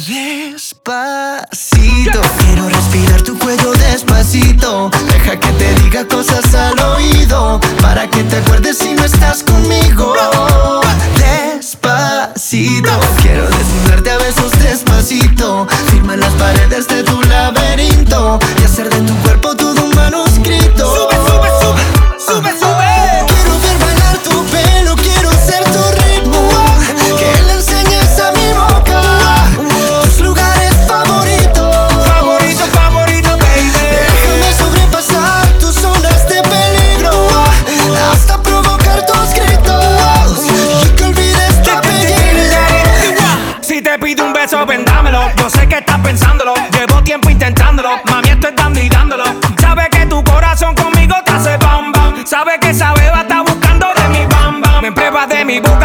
Despacito, quiero respirar tu cuello despacito. Deja que te diga cosas al oído, para que te acuerdes si no estás conmigo. Despacito, quiero desnudarte a besos despacito. Firma en las paredes de tu laberinto y hacer de tu cuerpo todo un manuscrito. Sube, sube, sube, sube, sube. Quiero ver bailar tu pelo, quiero ser tu ritmo, que le enseñes a mi boca tus lugares favoritos. Favorito, favorito, baby. Déjame sobrepasar tus zonas de peligro, hasta provocar tus gritos y que olvides tu apellido. Si te pido un beso, ven dámelo. Yo sé que estás pensándolo, llevo tiempo intentándolo. Mami, esto es dando y dándolo. Sabe que tu corazón conmigo te hace bam bam. Sabe que esa beba está buscando de mi bam bam. Me pruebas de mi boca